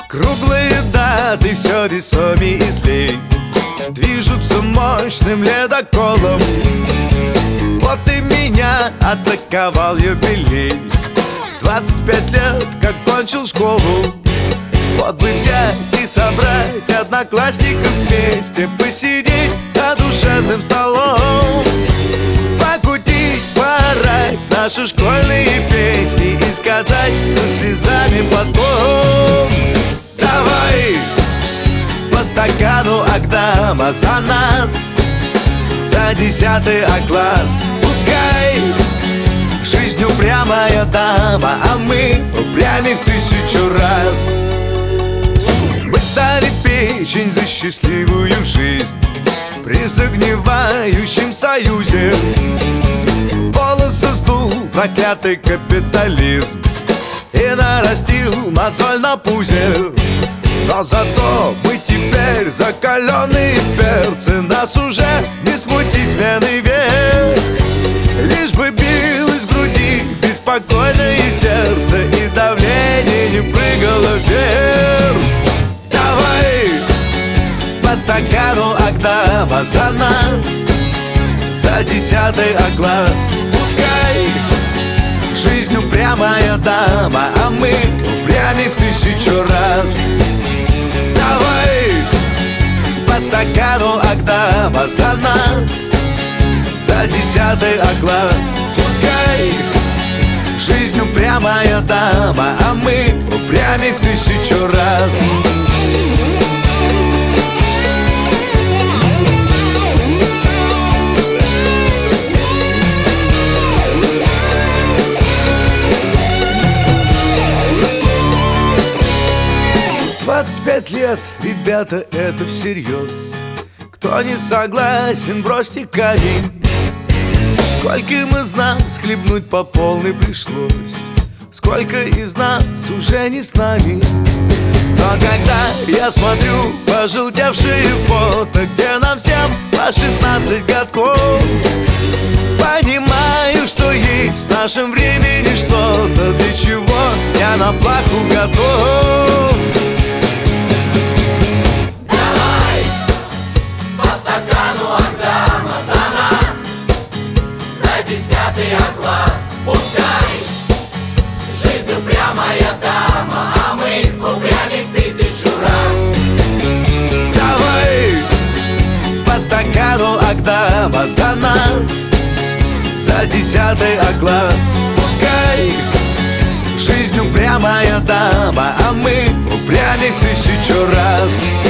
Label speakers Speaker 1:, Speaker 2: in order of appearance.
Speaker 1: Круглые даты все весомей и злей движутся мощным ледоколом. Вот и меня атаковал юбилей. 25 лет, как кончил школу. Вот бы взять и собрать одноклассников вместе, посидеть за душевным столом, покутить, поорать наши школьные песни и сказать со слезами потом: давай по стакану Агдама за нас, за 10 А-класс. Пускай жизнь упрямая дама, а мы упрямей в 1000 раз. Мы стали печень за счастливую жизнь при загнивающем союзе. Волосы сдул проклятый капитализм и нарастил мозоль на пузе. Но зато мы теперь закаленные перцы, нас уже не смутить смены век. Лишь бы билось в груди беспокойное сердце и давление не прыгало вверх. Давай по стакану Агдама за нас, за 10 А-класс. Пускай жизнь упрямая дама, а мы упрямей в 1000 раз. Давай по стакану Агдама за нас, за 10 А-класс. Пускай жизнь упрямая дама, а мы упрямей в 1000 раз. 25 лет, ребята, это всерьез. Кто не согласен, бросьте камень. Скольким из нас хлебнуть по полной пришлось, сколько из нас уже не с нами. Но когда я смотрю пожелтевшие фото, где нам всем по 16 годков, понимаю, что есть в нашем времени что-то, для чего я на плаху готов.
Speaker 2: Давай по стакану Агдама за нас, за 10 А-класс. Пускай жизнь упрямая дама, а мы упрямей в 1000 раз.
Speaker 1: Давай по стакану Агдама за нас, за 10 А-класс. Пускай жизнь упрямая дама, а мы упрямей в 1000 раз.